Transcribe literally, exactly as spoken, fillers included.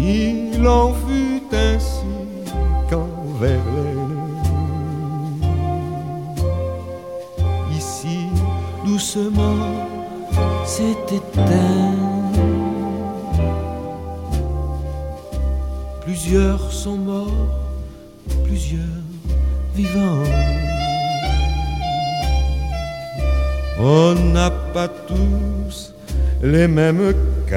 Il en fut ainsi quand Verlaine ici doucement s'est éteint. Plusieurs sont morts, plusieurs vivants. On n'a pas tous les mêmes cas.